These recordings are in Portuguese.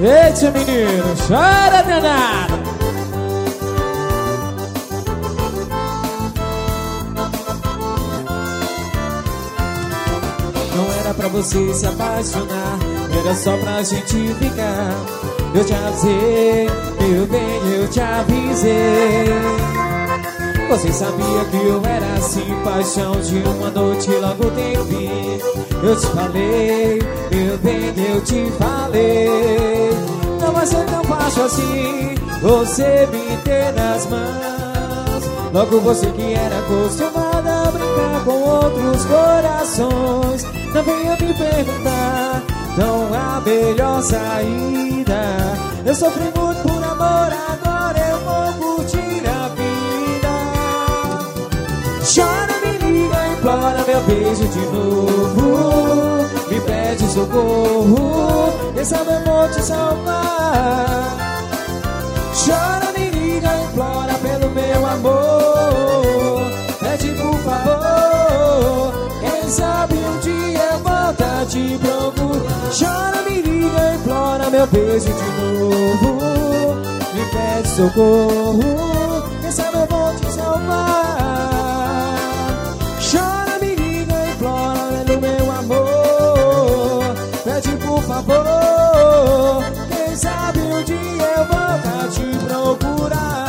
Eita, menino, chora danado. Não era pra você se apaixonar, era só pra gente ficar. Eu te avisei, meu bem, eu te avisei. Você sabia que eu era assim, paixão de uma noite logo tem fim. Eu te falei, meu bem, eu te falei. Não vai ser tão fácil assim, você me ter nas mãos. Logo você que era acostumada a brincar com outros corações. Não venha me perguntar, não há melhor saída. Eu sofri muito por amor, agora eu vou curtir a vida. Chora, me liga, implora meu beijo de novo. Me pede socorro, quem sabe eu vou te salvar. Chora, me liga, implora pelo meu amor. Pede por favor, quem sabe um dia eu volto a te procurar. Chora, me liga, implora meu beijo de novo. Me pede socorro, quem sabe eu vou te salvar. Chora, me liga, implora pelo meu amor. Pede por favor, quem sabe um dia eu volto a te procurar.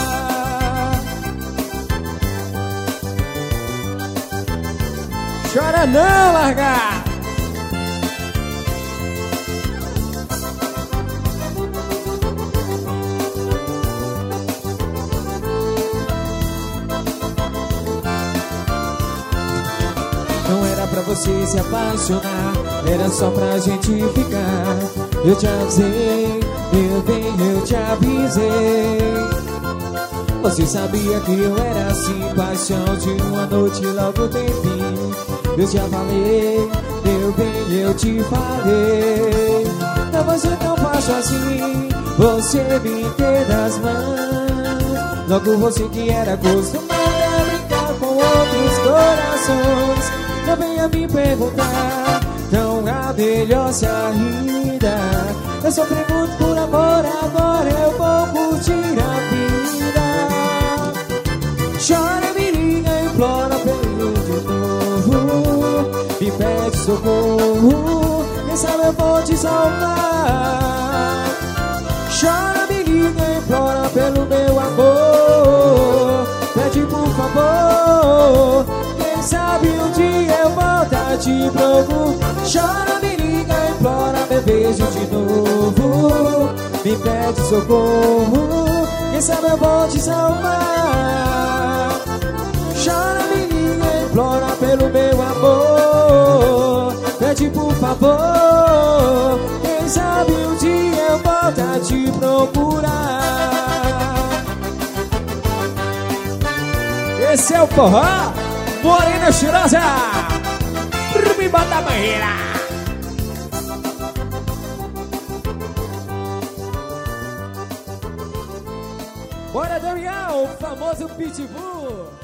Chora não, largar. Não era pra você se apaixonar, era só pra gente ficar. Eu te avisei, meu bem, eu te avisei. Você sabia que eu era assim, paixão de uma noite logo tem fim. Eu já falei, meu bem, eu te falei. Não vai ser tão fácil assim, você me ter das mãos. Logo você que era acostumada a brincar com outros corações. Não venha me perguntar, não há melhor saída. Eu sofri muito por amor, agora eu vou curtir a vida. Chora, me liga, implora pelo de novo. Me pede socorro, quem sabe eu vou te salvar. Chora, me liga, implora pelo meu amor. Pede por favor, quem sabe um dia eu volto a te procurar. Chora, me liga, implora meu beijo de novo. Me pede socorro, quem sabe eu vou te salvar. Chora, me liga, implora pelo meu amor. Pede por favor, quem sabe um dia eu volto a te procurar. Esse é o forró Morena Cheirosa, me bota a barreira. Bora, Damião, o famoso Pitbull.